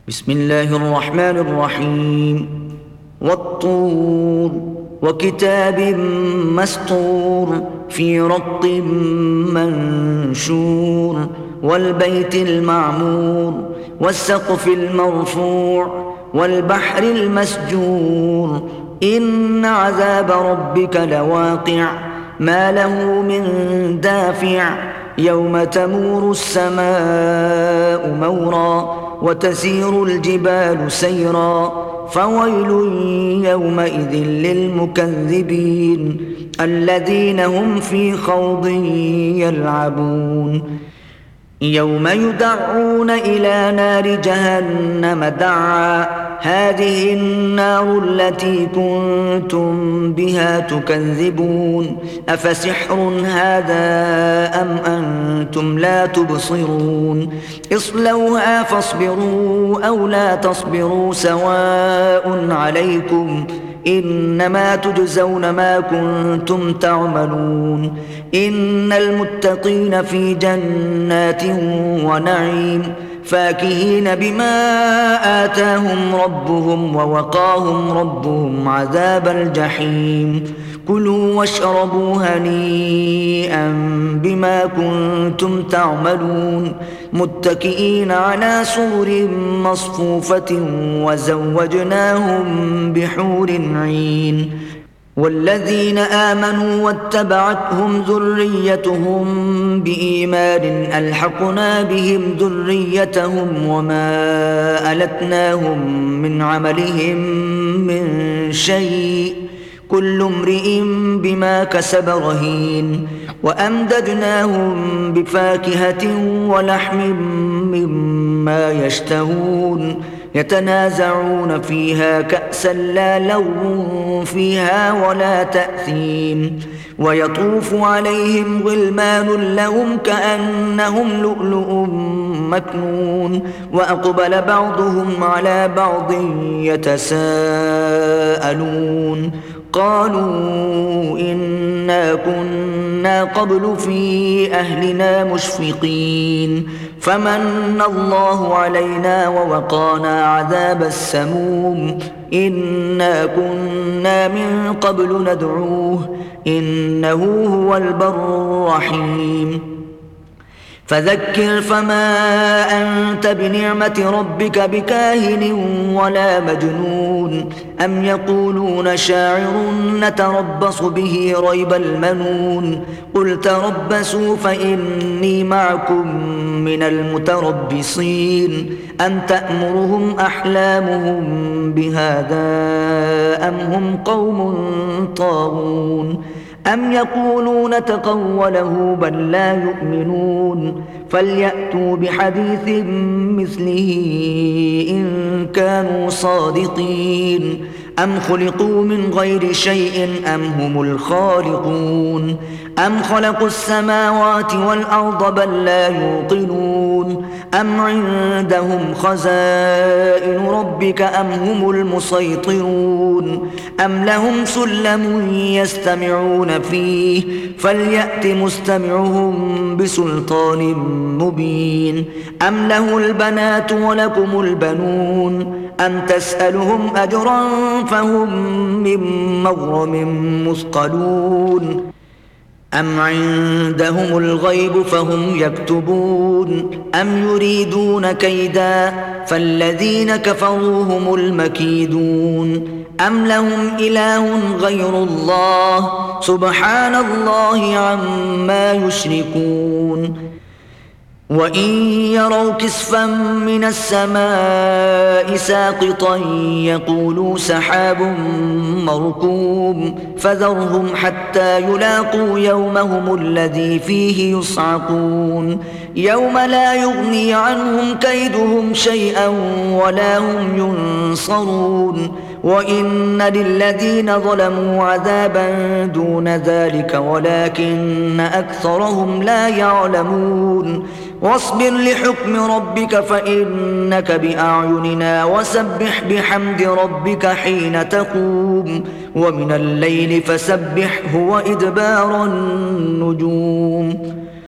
بسم الله الرحمن الرحيم والطور وكتاب مسطور في رق منشور والبيت المعمور والسقف المرفوع والبحر المسجور إن عذاب ربك لواقع ما له من دافع يوم تمور السماء مورا وتسير الجبال سيرا فويل يومئذ للمكذبين الذين هم في خوض يلعبون يوم يدعون إلى نار جهنم دعا هذه النار التي كنتم بها تكذبون أفسحر هذا أم أنتم لا تبصرون اصلوها فاصبروا أو لا تصبروا سواء عليكم إنما تجزون ما كنتم تعملون إن المتقين في جنات ونعيم فاكهين بما آتاهم ربهم ووقاهم ربهم عذاب الجحيم كلوا واشربوا هنيئا بما كنتم تعملون متكئين على سرر مصفوفة وزوجناهم بحور عين والذين آمنوا واتبعتهم ذريتهم بإيمان ألحقنا بهم ذريتهم وما ألتناهم من عملهم من شيء كل امرئ بما كسب رهين وأمددناهم بفاكهة ولحم مما يشتهون يتنازعون فيها كأسا لا لغو فيها ولا تأثيم ويطوف عليهم غلمان لهم كأنهم لؤلؤ مكنون وأقبل بعضهم على بعض يتساءلون قالوا إنا كنا قبل في أهلنا مشفقين فمن الله علينا ووقانا عذاب السموم إنا كنا من قبل ندعوه إنه هو البر الرحيم فذكر فما أنت بنعمة ربك بكاهن ولا مجنون أم يقولون شاعر نتربص به ريب المنون قل تربصوا فإني معكم من المتربصين أم تأمرهم أحلامهم بهذا أم هم قوم طاغون أم يقولون تقوله بل لا يؤمنون فليأتوا بحديث مثله إن كانوا صادقين أم خلقوا من غير شيء أم هم الخالقون أم خلقوا السماوات والأرض بل لا يوقنون أم عندهم خزائن ربك أم هم المسيطرون أم لهم سلم يستمعون فيه فليأت مستمعهم بسلطان مبين أم له البنات ولكم البنون أم تسألهم أجرا فهم من مغرم مثقلون أم عندهم الغيب فهم يكتبون أم يريدون كيدا فالذين كفروا هم المكيدون أم لهم إله غير الله سبحان الله عما يشركون وإن يروا كسفا من السماء ساقطا يقولوا سحاب مركوم فذرهم حتى يلاقوا يومهم الذي فيه يصعقون يوم لا يغني عنهم كيدهم شيئا ولا هم ينصرون وإن للذين ظلموا عذابا دون ذلك ولكن أكثرهم لا يعلمون واصبر لحكم ربك فإنك بأعيننا وسبح بحمد ربك حين تقوم ومن الليل فسبحه وإدبار النجوم